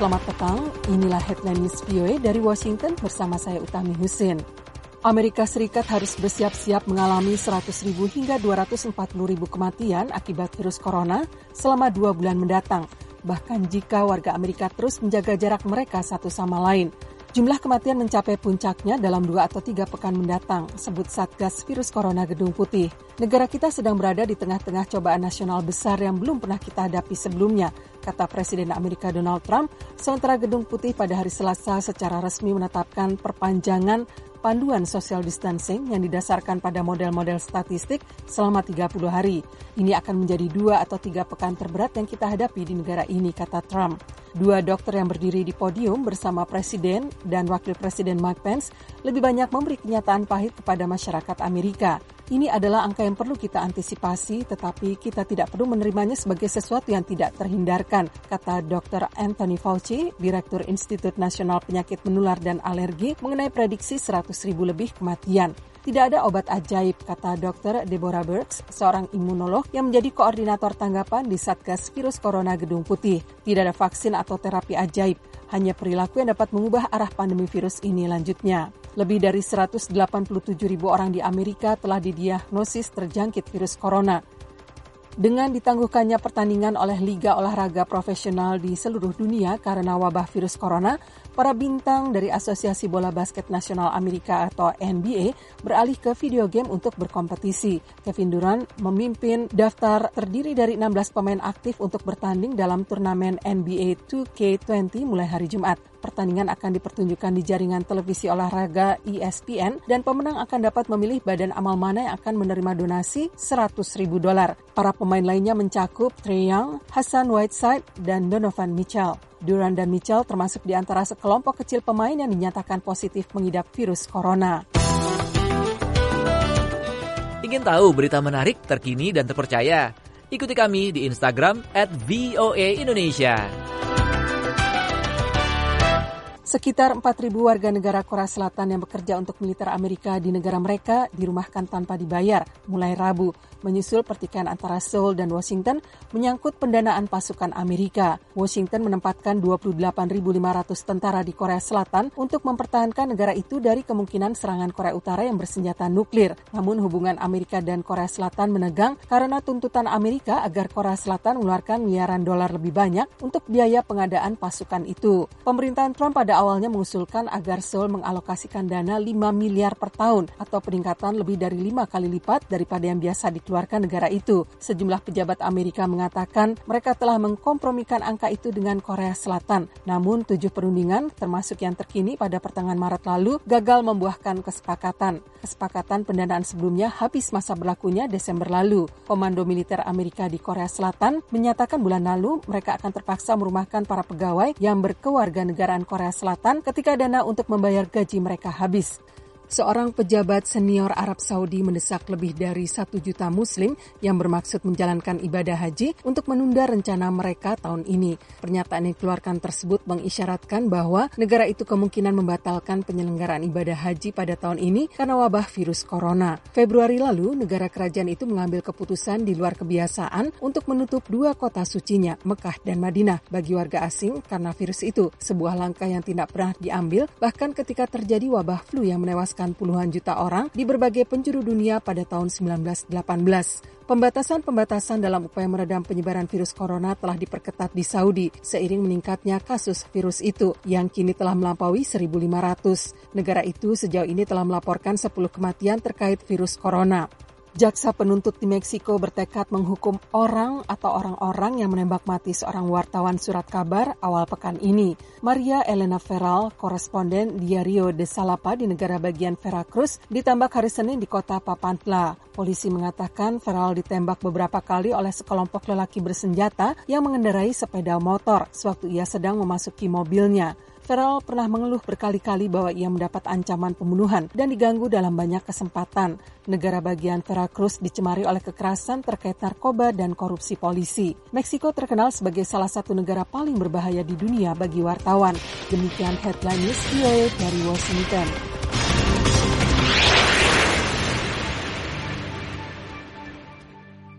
selamat petang. Inilah Headline News VOA dari Washington bersama saya Utami Husin. Amerika Serikat harus bersiap-siap mengalami 100.000 hingga 240.000 kematian akibat virus corona selama 2 bulan mendatang, bahkan jika warga Amerika terus menjaga jarak mereka satu sama lain. Jumlah kematian mencapai puncaknya dalam 2 atau 3 pekan mendatang, sebut Satgas Virus Corona Gedung Putih. Negara kita sedang berada di tengah-tengah cobaan nasional besar yang belum pernah kita hadapi sebelumnya, kata Presiden Amerika Donald Trump, sementara Gedung Putih pada hari Selasa secara resmi menetapkan perpanjangan panduan social distancing yang didasarkan pada model-model statistik selama 30 hari. Ini akan menjadi 2 atau 3 pekan terberat yang kita hadapi di negara ini, kata Trump. 2 dokter yang berdiri di podium bersama Presiden dan Wakil Presiden Mike Pence lebih banyak memberi kenyataan pahit kepada masyarakat Amerika. Ini adalah angka yang perlu kita antisipasi, tetapi kita tidak perlu menerimanya sebagai sesuatu yang tidak terhindarkan, kata Dr. Anthony Fauci, Direktur Institut Nasional Penyakit Menular dan Alergi, mengenai prediksi 100.000 lebih kematian. Tidak ada obat ajaib, kata Dr. Deborah Birx, seorang imunolog yang menjadi koordinator tanggapan di Satgas Virus Corona Gedung Putih. Tidak ada vaksin atau terapi ajaib, hanya perilaku yang dapat mengubah arah pandemi virus ini, lanjutnya. Lebih dari 187.000 orang di Amerika telah didiagnosis terjangkit virus corona. Dengan ditangguhkannya pertandingan oleh liga olahraga profesional di seluruh dunia karena wabah virus corona, para bintang dari Asosiasi Bola Basket Nasional Amerika atau NBA beralih ke video game untuk berkompetisi. Kevin Durant memimpin daftar terdiri dari 16 pemain aktif untuk bertanding dalam turnamen NBA 2K20 mulai hari Jumat. Pertandingan akan dipertunjukkan di jaringan televisi olahraga ESPN dan pemenang akan dapat memilih badan amal mana yang akan menerima donasi $100.000. Para pemain lainnya mencakup Trae Young, Hassan Whiteside, dan Donovan Mitchell. Durant dan Mitchell termasuk di antara sekelompok kecil pemain yang dinyatakan positif mengidap virus corona. Ingin tahu berita menarik, terkini, dan terpercaya? Ikuti kami di Instagram @VOA_Indonesia. Sekitar 4.000 warga negara Korea Selatan yang bekerja untuk militer Amerika di negara mereka dirumahkan tanpa dibayar mulai Rabu, menyusul pertikaian antara Seoul dan Washington menyangkut pendanaan pasukan Amerika. Washington menempatkan 28.500 tentara di Korea Selatan untuk mempertahankan negara itu dari kemungkinan serangan Korea Utara yang bersenjata nuklir. Namun hubungan Amerika dan Korea Selatan menegang karena tuntutan Amerika agar Korea Selatan mengeluarkan miliaran dolar lebih banyak untuk biaya pengadaan pasukan itu. Pemerintahan Trump pada awalnya mengusulkan agar Seoul mengalokasikan dana 5 miliar per tahun atau peningkatan lebih dari 5 kali lipat daripada yang biasa dikeluarkan negara itu. Sejumlah pejabat Amerika mengatakan mereka telah mengkompromikan angka itu dengan Korea Selatan. Namun 7 perundingan, termasuk yang terkini pada pertengahan Maret lalu, gagal membuahkan kesepakatan. Kesepakatan pendanaan sebelumnya habis masa berlakunya Desember lalu. Komando Militer Amerika di Korea Selatan menyatakan bulan lalu mereka akan terpaksa merumahkan para pegawai yang berkewarganegaraan Korea Selatan ketika dana untuk membayar gaji mereka habis. Seorang pejabat senior Arab Saudi mendesak lebih dari 1 juta Muslim yang bermaksud menjalankan ibadah haji untuk menunda rencana mereka tahun ini. Pernyataan yang dikeluarkan tersebut mengisyaratkan bahwa negara itu kemungkinan membatalkan penyelenggaraan ibadah haji pada tahun ini karena wabah virus corona. Februari lalu, negara kerajaan itu mengambil keputusan di luar kebiasaan untuk menutup 2 kota sucinya, Mekah dan Madinah, bagi warga asing karena virus itu. Sebuah langkah yang tidak pernah diambil bahkan ketika terjadi wabah flu yang menewaskan puluhan juta orang di berbagai penjuru dunia pada tahun 1918. Pembatasan dalam upaya meredam penyebaran virus corona telah diperketat di Saudi seiring meningkatnya kasus virus itu yang kini telah melampaui 1.500. Negara itu sejauh ini telah melaporkan 10 kematian terkait virus corona. Jaksa penuntut di Meksiko bertekad menghukum orang-orang yang menembak mati seorang wartawan surat kabar awal pekan ini. Maria Elena Ferral, koresponden Diario de Salapa di negara bagian Veracruz, ditembak hari Senin di kota Papantla. Polisi mengatakan Ferral ditembak beberapa kali oleh sekelompok lelaki bersenjata yang mengendarai sepeda motor sewaktu ia sedang memasuki mobilnya. Ferral pernah mengeluh berkali-kali bahwa ia mendapat ancaman pembunuhan dan diganggu dalam banyak kesempatan. Negara bagian Veracruz dicemari oleh kekerasan terkait narkoba dan korupsi polisi. Meksiko terkenal sebagai salah satu negara paling berbahaya di dunia bagi wartawan. Demikian Headline News VOA dari Washington.